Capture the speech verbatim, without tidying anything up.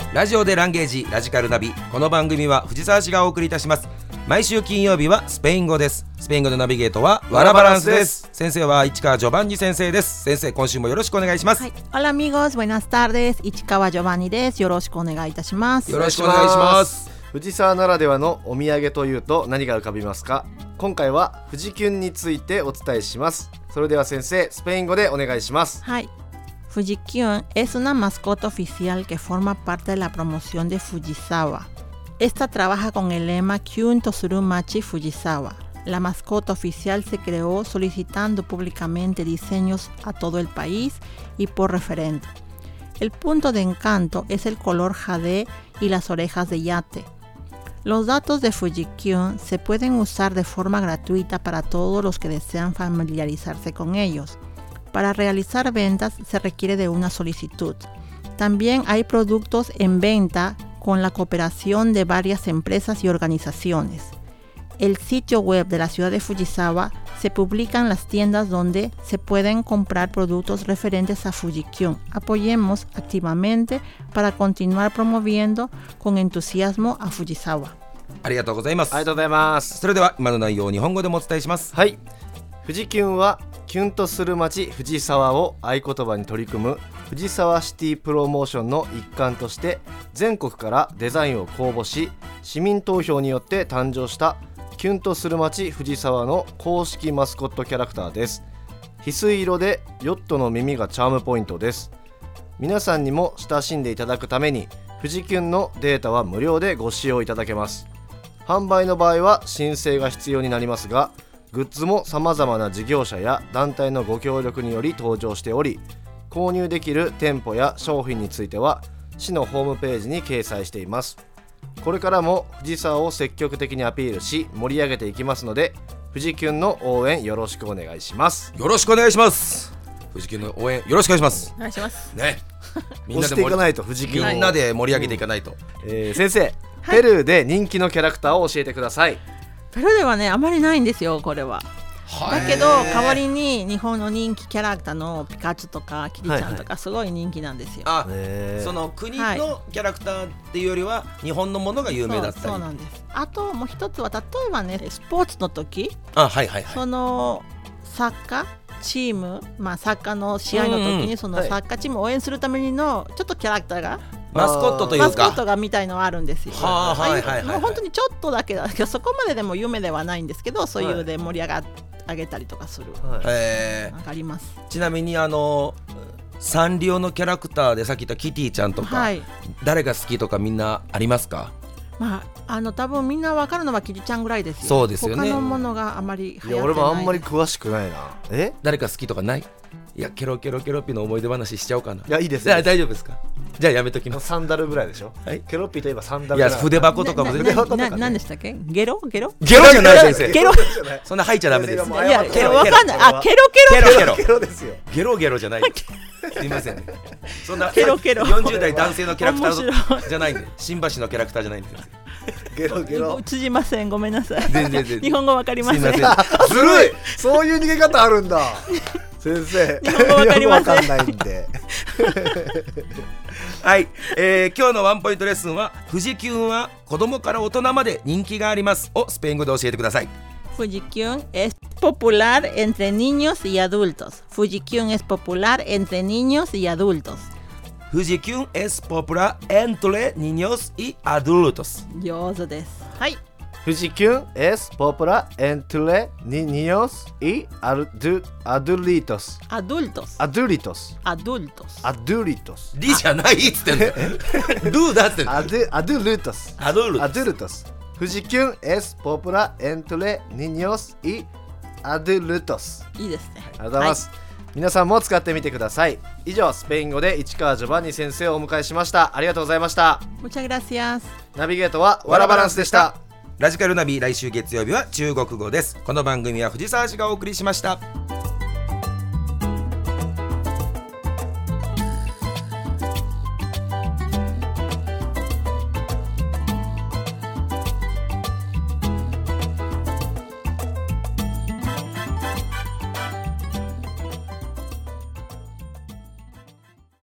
ラジオでランゲージラジカルナビ。この番組は藤沢市がお送りいたします。毎週金曜日はスペイン語です。スペイン語のナビゲートはワラバランスです。先生は市川ジョバンニ先生です。先生、今週もよろしくお願いします。はい、 Hola amigos, buenas tardes. 市川ジョバンニです。よろしくお願いいたします。 よろしくお願いします。 藤沢ならではのお土産というと何が浮かびますか？今回は富士キュンについてお伝えします。それでは先生、スペイン語でお願いします。 はい。Fujikyun es una mascota oficial que forma parte de la promoción de Fujisawa. Esta trabaja con el lema Kyun Tosuru Machi Fujisawa. La mascota oficial se creó solicitando públicamente diseños a todo el país y por referente. El punto de encanto es el color jade y las orejas de yate. Los datos de Fujikyun se pueden usar de forma gratuita para todos los que desean familiarizarse con ellos. Para realizar ventas se requiere de una solicitud. También hay productos en venta con la cooperación de varias empresas y organizaciones. El sitio web de la ciudad de Fujisawa se publican las tiendas donde se pueden comprar productos referentes a Fujikyun. Apoyemos activamente para continuar promoviendo con entusiasmo a Fujisawa. ありがとうございます。 ありがとうございます。 それでは今の内容を日本語でもお伝えします。 はい。富士キュンはキュンとする街藤沢を合言葉に取り組む藤沢シティプロモーションの一環として全国からデザインを公募し市民投票によって誕生したキュンとする街藤沢の公式マスコットキャラクターです。翡翠色でヨットの耳がチャームポイントです。皆さんにも親しんでいただくために富士キュンのデータは無料でご使用いただけます。販売の場合は申請が必要になりますが、グッズもさまざまな事業者や団体のご協力により登場しており、購入できる店舗や商品については市のホームページに掲載しています。これからも藤沢を積極的にアピールし盛り上げていきますので、富士キュンの応援よろしくお願いします。 よろしくお願いします。富士キュンの応援よろしくお願いします。 お願いしますね。 みんなで盛り上げていかないと富士キュンみんなで盛り上げていかないと、うんえー、先生、はい、ペルーで人気のキャラクターを教えてください。 ペルーではねあまりないんですよこれは。だけど代わりに日本の人気キャラクターのピカチュとかキリちゃんとかすごい人気なんですよ。 あ、その国のキャラクターっていうよりは日本のものが有名だったり。 そう、そうなんです。あともう一つは例えばねスポーツの時、 あ、はいはいはい、 そのサッカーチーム、まあサッカーの試合の時にそのサッカーチームを応援するためにのちょっとキャラクターがマスコットというかマスコットがみたいのはあるんですよ。 はあ、はいはいはい、 もう本当にちょっとだけだけどそこまででも夢ではないんですけど、そういうで盛り上があげたりとかする、はい、 えー、あります。 ちなみにあのサンリオのキャラクターでさっき言ったキティちゃんとか、はい、誰が好きとかみんなありますか？ まあ、あの多分みんな分かるのはキティちゃんぐらいですよ。 そうですよね。 他のものがあまり流行ってない。 いや俺もあんまり詳しくないな。え誰か好きとかない？いやケロケロケロッピの思い出話しちゃおうかな。 いやいいですね。 いや大丈夫ですか？じゃあやめときます。 サンダルぐらいでしょ、はい、ケロッピといえばサンダルぐらい。いや筆箱とかも全然。 何でしたっけ？ゲロゲロゲロじゃない先生。 ゲロそんな吐いちゃダメです。 いやケロ分かんない。あケロケロケロケロケロですよ。 ゲロゲロじゃない。すいませんね。そんなケロケロよんじゅう代男性のキャラクターじゃないんで、新橋のキャラクターじゃないんですよ。 ゲロゲロ通じません、ごめんなさい。 全然全然日本語わかりません。 すいません。 ずるい。そういう逃げ方あるんだ。先生。 日本語わかりません。 わかんないんで。 はい、えー、今日のワンポイントレッスンは富士キュンは子供から大人まで人気がありますをスペイン語で教えてください。 Fujikyun es popular entre niños y adultos. Fujikyun es popular entre niños y adultos. Fujikyun es popular entre niños y adultos. 上手です。はい。 富士キュン es popular entre niños y adultos. Adultos. Adultos. Adultos. Adultos. リじゃないっつってんの。ドゥだっつってんの。 Adultos. Adultos. Adultos. 富士キュン es popular entre niños y adultos. いいですね。 ありがとうございます。はい、皆さんも使ってみてください。以上スペイン語で市川ジョバンニ先生をお迎えしました。ありがとうございました。 Muchas gracias。 ナビゲートはワラバランスでした。 ラジカルナビ、来週月曜日は中国語です。この番組は藤沢市がお送りしました。